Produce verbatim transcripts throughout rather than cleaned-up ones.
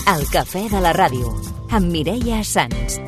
El cafè de la ràdio, amb Mireia Sans.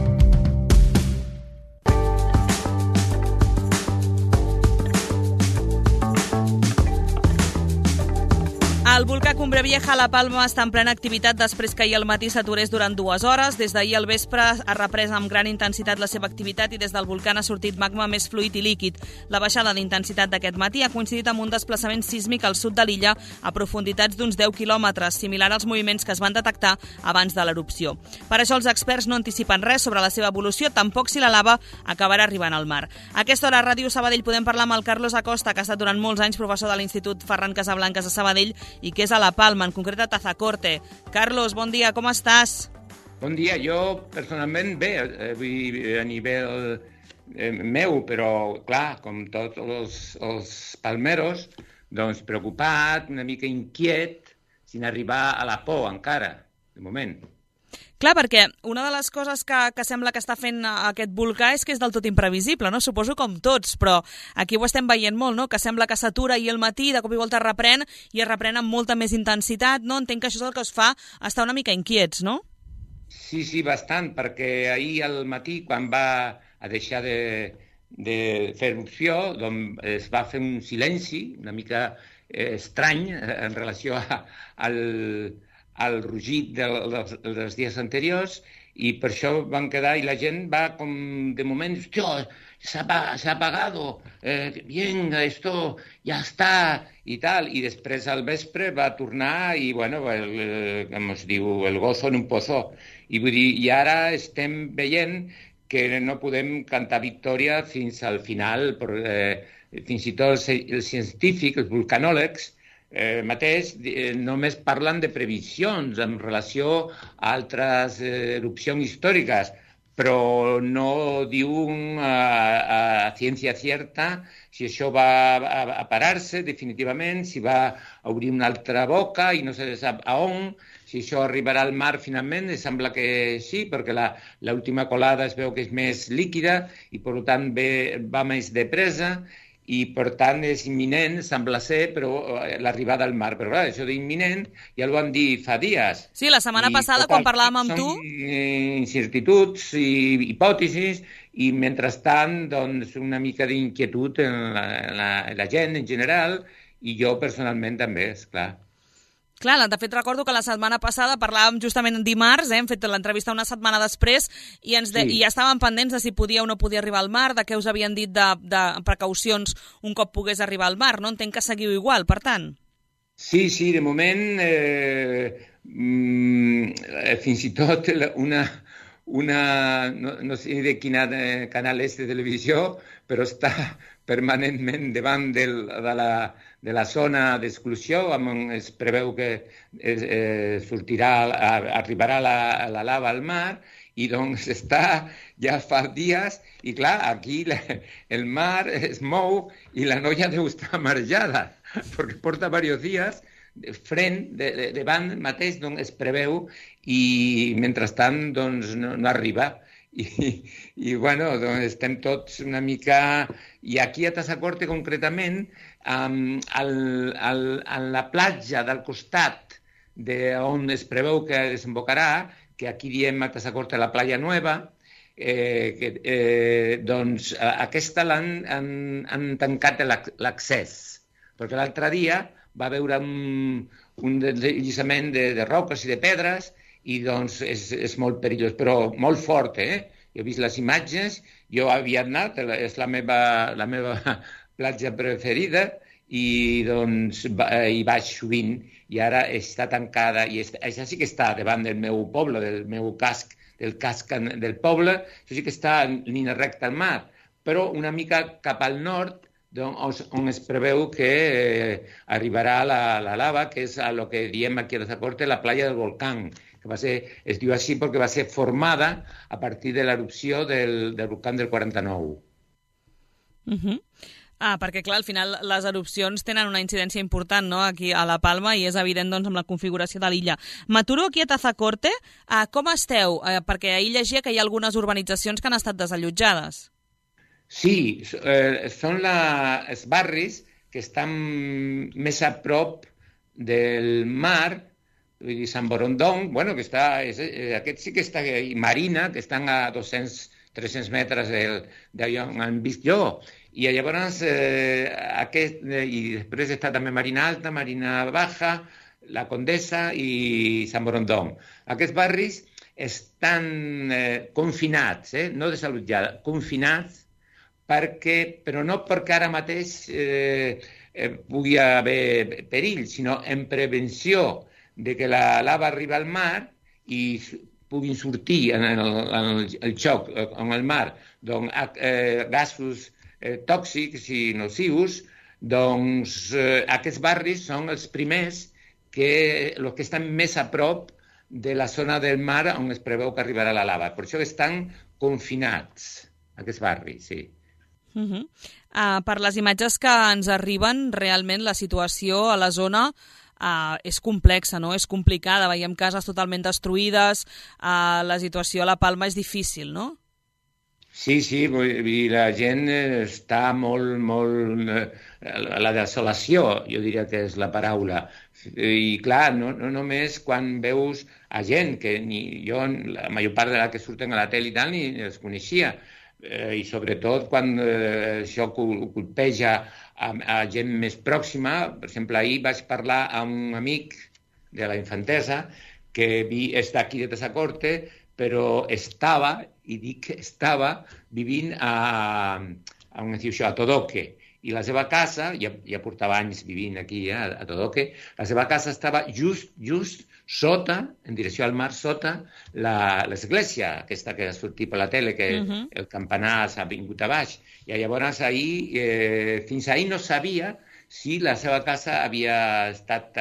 El volcà Cumbre Vieja a la Palma està en plena activitat després que ahir al matí s'aturés durant dues hores. Des d'ahir al vespre ha reprès amb gran intensitat la seva activitat i des del volcà ha sortit magma més fluid i líquid. La baixada d'intensitat d'aquest matí ha coincidit amb un desplaçament sísmic al sud de l'illa a profunditats d'uns deu quilòmetres, similar als moviments que es van detectar abans de l'erupció. Per això els experts no anticipen res sobre la seva evolució, tampoc si la lava acabarà arribant al mar. A aquesta hora a Ràdio Sabadell podem parlar amb el Carlos Acosta, que ha estat durant molts anys professor de l'Institut Ferran Casablancas de Sabadell i que és a la Palma, en concret a Tazacorte. Carlos, bon dia, com estàs? Bon dia, jo personalment bé, a nivell eh, meu, però clar, com tots els, els palmeros, doncs preocupat, una mica inquiet, sin arribar a la por encara, de moment. Clar, perquè una de les coses que, que sembla que està fent aquest volcà és que és del tot imprevisible, no? Suposo com tots, però aquí ho estem veient molt, no? Que sembla que s'atura ahir al matí, de cop i volta reprèn, i es reprèn amb molta més intensitat, no? Entenc que això és el que us fa estar una mica inquiets, no? Sí, sí, bastant, perquè ahir al matí, quan va a deixar de, de fer erupció, doncs es va fer un silenci una mica eh, estrany en relació a, al... al rugit de, dels, dels dies anteriors, i per això van quedar, i la gent va com de moment, hòstia, s'ha apagado, eh, venga, esto ja està, i tal, i després al vespre va tornar, i bueno, el, el, com es diu, el gozo en un pozo, i vull dir, i ara estem veient que no podem cantar victòria fins al final, però, eh, fins i tot els, els científics, els vulcanòlegs, Eh, mateix eh, només parlen de previsions en relació a altres eh, erupcions històriques, però no diuen a, a, a ciència certa si això va a, a parar-se definitivament, si va a obrir una altra boca i no se sap a on, si això arribarà al mar finalment, sembla que sí, perquè l'última colada es veu que és més líquida i per tant ve, va més de presa, i per tant és imminent, sembla ser, però l'arribada al mar. Però clar, això d'imminent ja ho van dir fa dies. Sí, la setmana I passada, quan parlàvem amb tu... Són incertituds i hipòtesis, i mentrestant, doncs, una mica d'inquietud en la, la, la gent en general, i jo personalment també, esclar. Clar, de fet recordo que la setmana passada parlàvem justament dimarts, eh, hem fet l'entrevista una setmana després i, ens de, sí. i ja estàvem pendents de si podia o no podia arribar al mar, de què us havien dit de, de precaucions un cop pogués arribar al mar, no? Entenc que seguiu igual, per tant. Sí, sí, de moment eh, mm, fins i tot una, una no, no sé de quin canal és de televisió, però està permanentment davant del, de, la, de la zona d'exclusió, on es preveu que es, eh, sortirà, arribarà la, la lava al mar, i doncs està ja fa dies, i clar, aquí la, el mar es mou i la noia deu estar marejada, perquè porta diversos dies fent, de, de, davant mateix doncs, es preveu, i mentrestant doncs, no, no arriba. I, i bueno, doncs estem tots una mica... I aquí a Tazacorte, concretament, um, al, al, a la platja del costat de on es preveu que desembocarà, que aquí diem a Tazacorte la Playa Nueva, eh, que, eh, doncs aquesta l'han han, han tancat l'accés, perquè l'altre dia va veure un, un deslliçament de, de roques i de pedres, i doncs és, és molt perillós, però molt fort, eh? Jo he vist les imatges, jo havia anat, és la meva, la meva platja preferida, i doncs va, hi vaig sovint, i ara està tancada, i està, això sí que està davant del meu poble, del meu casc, del casc del poble, això sí que està en línia recta al mar, però una mica cap al nord, doncs, on es preveu que eh, arribarà la, la lava, que és a lo que diem aquí a Tazacorte la playa del volcán, que va ser, es diu així perquè va ser formada a partir de l'erupció del, del volcán del quaranta-nou. Uh-huh. Ah, perquè clar, al final les erupcions tenen una incidència important, no?, aquí a la Palma, i és evident doncs, amb la configuració de l'illa. M'aturo aquí a Tazacorte. Ah, com esteu? Eh, perquè ahir llegia que hi ha algunes urbanitzacions que han estat desallotjades. Sí, eh, són la, els barris que estan més a prop del mar, vull dir, Sant Borondón, bueno, que està, és, aquest sí que està, i Marina, que estan a dos-cents, tres-cents metres d'allà on han vist jo. I llavors, eh, aquest, i després està també Marina Alta, Marina Baja, la Condesa i Sant Borondón. Aquests barris estan eh, confinats, eh, no desallotjats, confinats, perquè, però no perquè ara mateix eh, eh, pugui haver perill, sinó en prevenció de que la lava arriba al mar i puguin sortir en el, en el, el xoc amb el mar doncs, eh, gasos eh, tòxics i nocius, doncs eh, aquests barris són els primers que, els que estan més a prop de la zona del mar on es preveu que arribarà la lava. Per això estan confinats, aquests barris, sí. Uh -huh. uh, per les imatges que ens arriben, realment la situació a la zona uh, és complexa, no? És complicada, veiem cases totalment destruïdes, uh, la situació a la Palma és difícil, no? Sí, sí, vull dir, la gent està molt, molt... La desolació, jo diria que és la paraula. I clar, no, no només quan veus a gent que ni jo, la major part de la que surten a la tele i tal, ni els coneixia. Eh, I sobretot quan eh, això colpeja a, a gent més pròxima. Per exemple, ahir vaig parlar amb un amic de la infantesa que vi, està aquí de Tazacorte, però estava, i dic que estava, vivint a, a, on es diu això, a Todoque. I la seva casa, ja, ja portava anys vivint aquí, eh, a Todoque, la seva casa estava just, just sota, en direcció al mar, sota l'església, aquesta que ha sortit per la tele, que uh-huh. el campanar s'ha vingut a baix. I llavors ahir, eh, fins ahir no sabia si la seva casa havia estat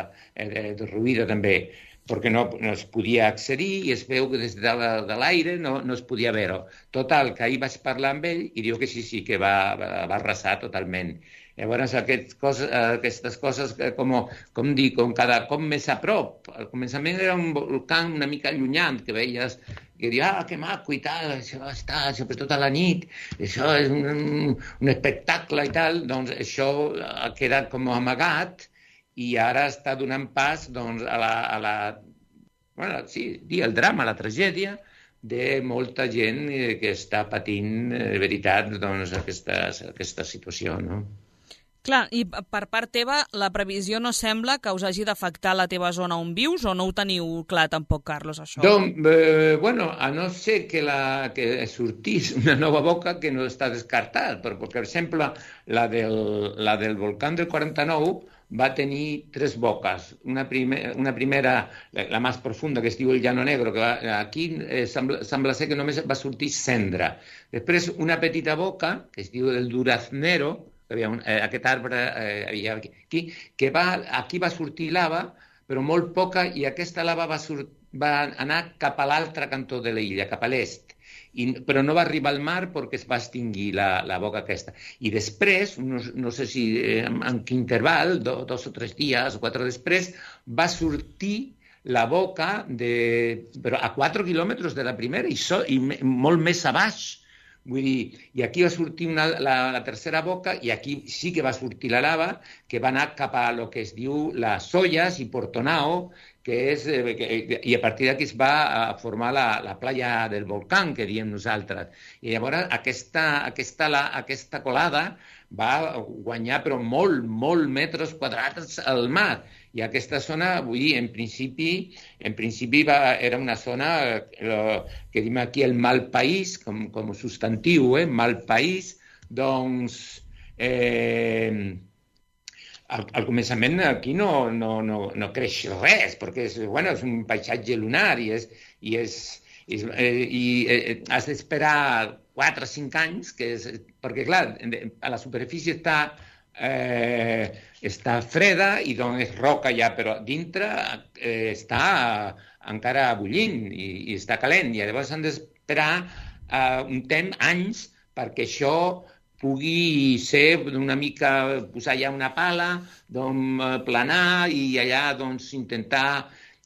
eh, derruïda també, perquè no, no es podia accedir i es veu que des de, de l'aire no, no es podia veure. Total, que ahir vaig parlar amb ell i diu que sí, sí, que va, va, va arrasar totalment. Llavors, aquest cos, aquestes coses, com, com dir, com cada cop més a prop. Al començament era un volcà una mica allunyant, que veies, que diia, ah, que maco i tal, això està, sobretot a la nit, això és un, un, un espectacle i tal. Doncs això ha quedat com amagat, i ara està donant pas doncs, a la, a la bueno, sí, dir, el drama, la tragèdia de molta gent que està patint, de veritat, doncs, aquesta, aquesta situació, no? Clar, i per part teva, la previsió no sembla que us hagi d'afectar la teva zona on vius, o no ho teniu clar tampoc, Carlos, això? Doncs, eh, bueno, a no ser que, la, que sortís una nova boca que no està descartat, perquè, per exemple, la del, la del volcán del quaranta-nou va tenir tres boques. Una, primer, una primera, la, la més profunda, que es diu el Llano Negro, que va, aquí eh, sembla, sembla ser que només va sortir cendra. Després, una petita boca, que es diu el Duraznero, que havia un, eh, aquest arbre eh, havia aquí, que va, aquí va sortir lava, però molt poca, i aquesta lava va, sur, va anar cap a l'altre cantó de l'illa, cap a l'est. I, però no va arribar al mar perquè es va extingir la, la boca aquesta. I després, no, no sé si eh, en quin interval, do, dos o tres dies o quatre després, va sortir la boca de, però a quatre quilòmetres de la primera i, so, i me, molt més a baix. Vull dir, i aquí va sortir una, la, la tercera boca i aquí sí que va sortir la lava, que va anar cap a lo que es diu les Ollas i Portonao, que és, eh, que, i a partir d'aquí es va a formar la, la playa del volcán, que diem nosaltres. I llavors aquesta, aquesta, la, aquesta colada va guanyar però molt, molt metres quadrats al mar. I aquesta zona, vull dir, en principi, en principi va, era una zona eh, que diem aquí el mal país, com, com substantiu, eh, mal país, doncs eh, al, al començament aquí no, no, no, no creix res, perquè és, bueno, és un paisatge lunar i, és, i, és, és, eh, i eh, has d'esperar quatre o cinc anys, que és, perquè clar, a la superfície està Eh, està freda i doncs és roca ja, però dintre eh, està encara bullint i, i està calent, i llavors han d'esperar eh, un temps, anys, perquè això pugui ser una mica, posar ja una pala, doncs, planar i allà doncs, intentar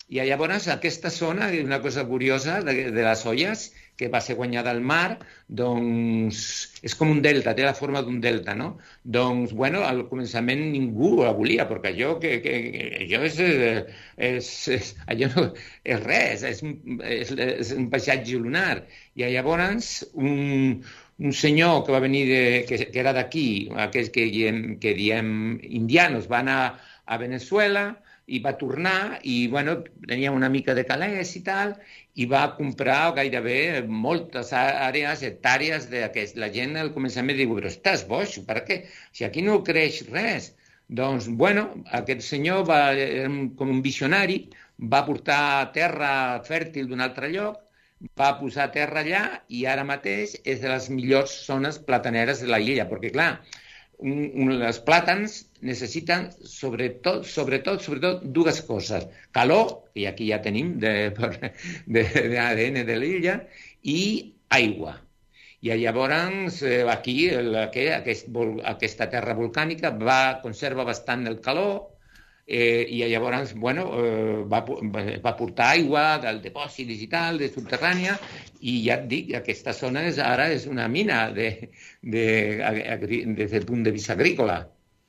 I llavors aquesta zona, una cosa curiosa de, de les olles, que va ser guanyada al mar, doncs és com un delta, té la forma d'un delta, no? Doncs, bueno, al començament ningú la volia, perquè allò, que, que, allò és, és, és, allò no, és res, és, és, és un paisatge lunar. I llavors un, un senyor que va venir, de, que, que era d'aquí, aquells que, que diem indianos, va anar a Venezuela i va tornar i, bueno, tenia una mica de calés i tal, i va comprar gairebé moltes àrees, hectàrees d'aquest. La gent al començament diu, però estàs boig, per què? Si aquí no creix res. Doncs, bueno, aquest senyor va, com un visionari, va portar terra fèrtil d'un altre lloc, va posar terra allà i ara mateix és de les millors zones plataneres de la illa, perquè, clar, un, un, els plàtans necessiten sobretot, sobretot, sobretot dues coses. Calor, que aquí ja tenim de, de, de A D N de l'illa, i aigua. I llavors aquí aquest, aquesta terra volcànica va, conserva bastant el calor, eh, i llavors bueno, eh, va, va portar aigua del dipòsit digital, de subterrània, i ja et dic, aquesta zona és, ara és una mina de, de, de, des del punt de vista agrícola.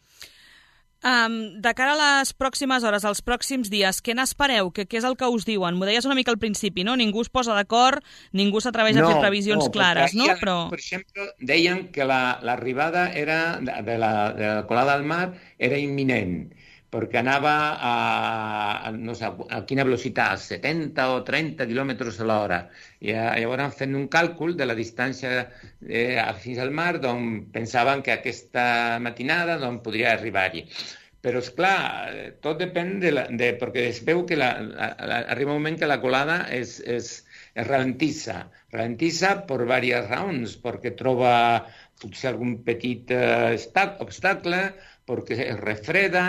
Um, de cara a les pròximes hores, als pròxims dies, què n'espereu? Què, què és el que us diuen? M'ho deies una mica al principi, no? Ningú es posa d'acord, ningú s'atreveix no, a fer previsions no, clares, no? Però... Per exemple, deien que l'arribada la, era de, de, la, de la colada al mar era imminent, perquè anava a, a, no sé, a quina velocitat, setanta o trenta quilòmetres a l'hora. I llavors, fent un càlcul de la distància eh, fins al mar, doncs, pensaven que aquesta matinada doncs, podria arribar-hi. Però, esclar, tot depèn de... La, de perquè es veu que la, la, arriba un moment que la colada es, es, es ralentissa. Ralentissa per diverses raons, perquè troba potser algun petit eh, obstacle, perquè es refreda,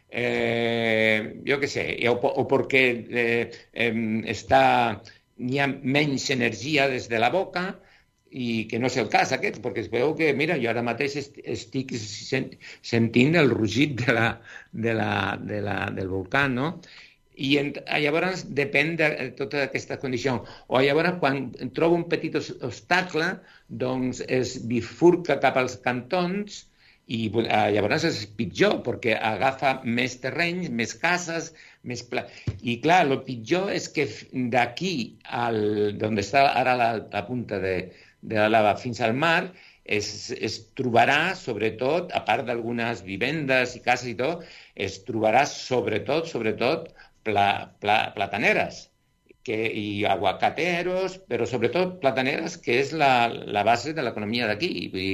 Eh, jo què sé, o, o perquè eh, eh, està, n'hi ha menys energia des de la boca, i que no és el cas aquest, perquè es veu que, mira, jo ara mateix estic sentint el rugit de la, de la, de la, del volcà, no? I en, llavors depèn de tota aquesta condició. O llavors, quan trobo un petit obstacle, doncs es bifurca cap als cantons, i llavors és pitjor, perquè agafa més terrenys, més cases, més pla... I clar, el pitjor és que d'aquí, on està ara la, la punta de, de la lava fins al mar, es, es trobarà, sobretot, a part d'algunes vivendes i cases i tot, es trobarà sobretot, sobretot, pla, pla, plataneres. Que, i aguacateros, però sobretot plataneres, que és la, la base de l'economia d'aquí.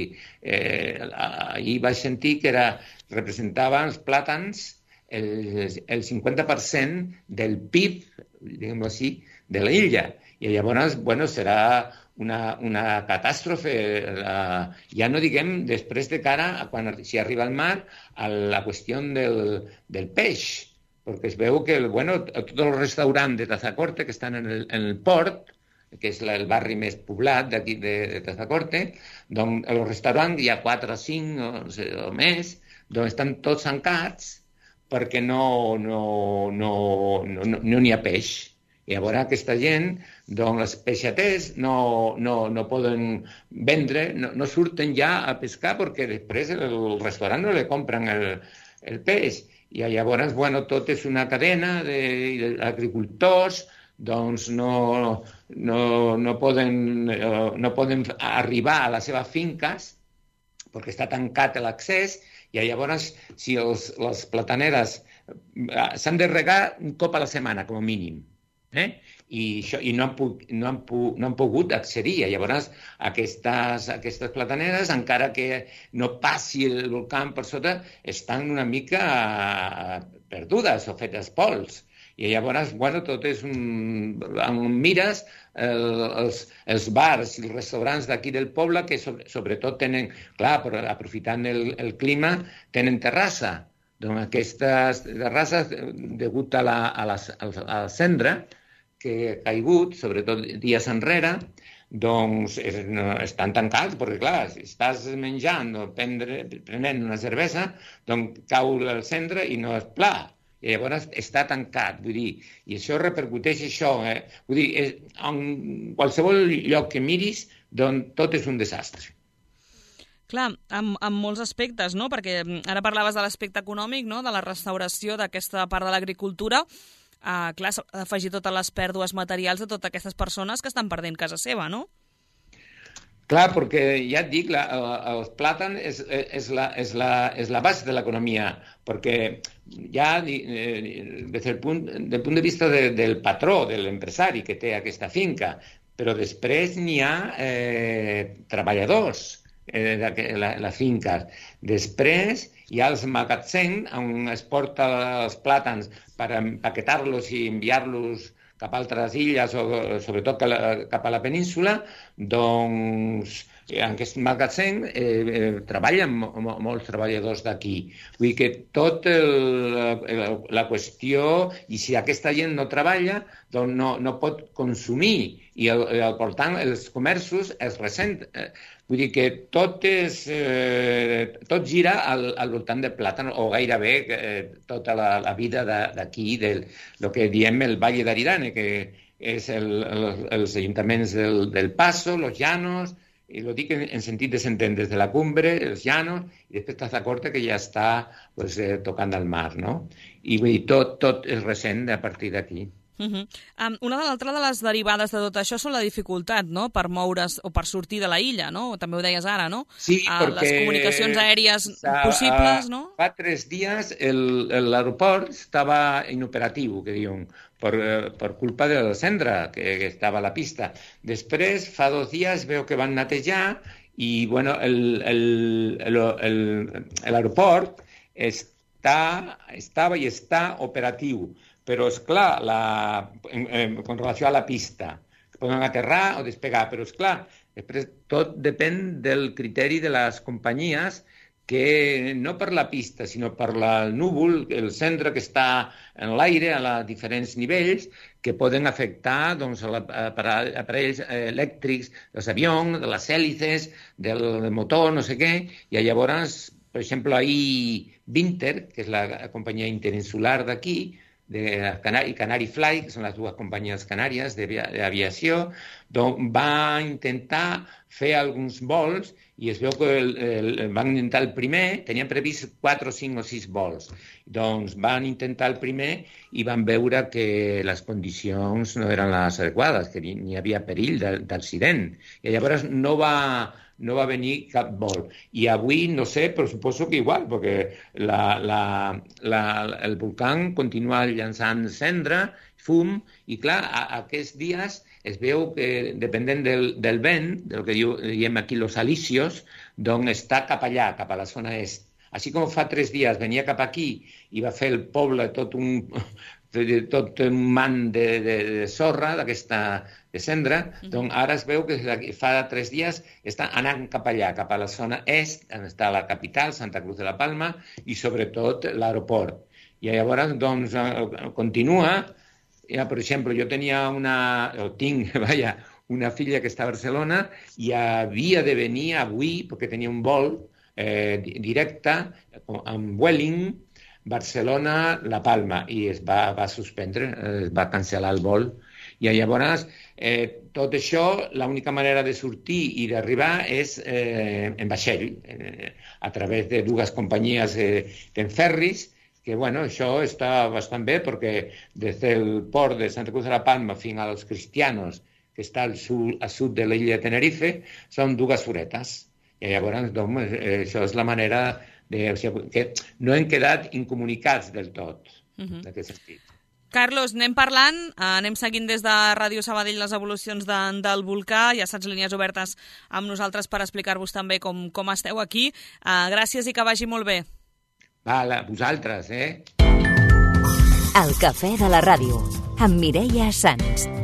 Eh, ahir vaig sentir que era, representaven els plàtans el, el cinquanta per cent del P I B, diguem-ho així, de l'illa. I llavors, bueno, serà una, una catàstrofe. La, ja no diguem després de cara, a quan, si arriba al mar, a la qüestió del, del peix, perquè es veu que, bueno, tots els restaurants de Tazacorte que estan en el, en el port, que és la, el barri més poblat d'aquí de, de Tazacorte, doncs els restaurants, hi ha quatre o cinc o, o més, doncs estan tots tancats perquè no no, no, no, no, no n'hi ha peix. I llavors aquesta gent, doncs els peixaters no, no, no poden vendre, no, no surten ja a pescar perquè després el restaurant no li compren el, el peix. I llavors, bueno, tot és una cadena d'agricultors, doncs no, no, no, poden, no poden arribar a les seves finques perquè està tancat l'accés, i llavors, si els, les plataneres s'han de regar un cop a la setmana, com a mínim, eh? I, això, i no, han pu, no, han pu, no han pogut accedir. Llavors, aquestes, aquestes plataneres, encara que no passi el volcà per sota, estan una mica perdudes o fetes pols. I llavors, bueno, tot és un... Mires el, els, els bars i els restaurants d'aquí del poble, que sobre, sobretot tenen, clar, però aprofitant el, el clima, tenen terrassa. Doncs aquestes terrasses, degut a la, a la, a la cendra, que ha caigut, sobretot dies enrere, doncs és, no, estan tancats, perquè clar, si estàs menjant o prendre, prenent una cervesa, doncs cau el cendra i no és pla. i llavors està tancat, vull dir, i això repercuteix això, eh? Vull dir, és, en qualsevol lloc que miris, doncs tot és un desastre. Clar, en, en molts aspectes, no? Perquè ara parlaves de l'aspecte econòmic, no? De la restauració d'aquesta part de l'agricultura. Uh, clar, s'ha d'afegir totes les pèrdues materials de totes aquestes persones que estan perdent casa seva, no? Clar, perquè ja et dic, la, el plàtan és, és, la, és, la, és la base de l'economia, perquè ja eh, des del punt, del punt de vista de, del patró, de l'empresari que té aquesta finca, però després n'hi ha eh, treballadors eh, de la, la finca. Després hi ha els magatzems on es porta els plàtans per empaquetar-los i enviar-los cap a altres illes o sobretot cap a la península, doncs en aquest magatzem eh, eh, treballen mo molts treballadors d'aquí. Vull dir que tot el, el, la qüestió, i si aquesta gent no treballa, doncs no, no pot consumir, i el, el, per tant els comerços es ressenten. Vull dir que tot, és, eh, tot gira al, al voltant del plàtan, o gairebé eh, tota la, la vida d'aquí, del el que diem el Valle d'Aridane, que és el, el, els ajuntaments del, del Paso, los Llanos, i lo dic en, en sentit descendent, des de la cumbre, els Llanos, i després Tazacorte, que ja està pues, eh, tocant al mar, no? I vull dir, tot, tot es ressent a partir d'aquí. Uh -huh. um, una de l'altra de les derivades de tot això són la dificultat, no?, per moure's o per sortir de la illa, no? També ho deies ara, no? Sí, uh, perquè... Les comunicacions aèries possibles, uh, no? Fa tres dies l'aeroport estava inoperatiu, que diuen, per, uh, per culpa de la cendra que, que estava a la pista. Després, fa dos dies, veu que van netejar i, bueno, l'aeroport està, estava i està operatiu. Però, és clar, la, en, en, con relació a la pista, poden aterrar o despegar, però, és clar, després tot depèn del criteri de les companyies que no per la pista, sinó per el núvol, el centre que està en l'aire a diferents nivells, que poden afectar doncs, aparells elèctrics dels avions, de les hèlices, del motor, no sé què, i llavors, per exemple, ahir Vinter, que és la companyia interinsular d'aquí, de Canari, Canari Fly, que són les dues companyies canàries d'aviació, doncs va intentar fer alguns vols i es veu que el, el, van intentar el primer, tenien previst quatre, cinc o sis vols. Doncs van intentar el primer i van veure que les condicions no eren les adequades, que n'hi havia perill d'accident. I llavors no va... no va venir cap vol. I avui, no sé, però suposo que igual, perquè la, la, la, el volcà continua llançant cendra, fum, i clar, a, a aquests dies es veu que, dependent del, del vent, del que diu, diem aquí los alisios, doncs està cap allà, cap a la zona est. Així com fa tres dies venia cap aquí i va fer el poble tot un... tot un man de, de, de sorra, d'aquesta de cendra, mm-hmm. doncs ara es veu que fa tres dies està anant cap allà, cap a la zona est, on està la capital, Santa Cruz de la Palma, i sobretot l'aeroport. I llavors, doncs, continua. Ja, per exemple, jo tenia una... o tinc, vaja, una filla que està a Barcelona i havia de venir avui, perquè tenia un vol eh, directe amb Vueling, Barcelona-La Palma, i es va, va suspendre, es va cancel·lar el vol. I llavors, eh, tot això, l'única manera de sortir i d'arribar és eh, en vaixell, eh, a través de dues companyies eh, en ferris, que, bueno, això està bastant bé, perquè des del port de Santa Cruz de la Palma fins als Cristianos, que està al sud, al sud de l'illa de Tenerife, són dues horetes. I llavors, doncs, eh, això és la manera... De, o sigui, que no hem quedat incomunicats del tot, uh-huh. d'aquest sentit. Carlos, anem parlant, anem seguint des de Ràdio Sabadell les evolucions de, del volcà, ja saps, línies obertes amb nosaltres per explicar-vos també com, com esteu aquí. Uh, gràcies i que vagi molt bé. Val, vosaltres, eh? El cafè de la ràdio, amb Mireia Sans.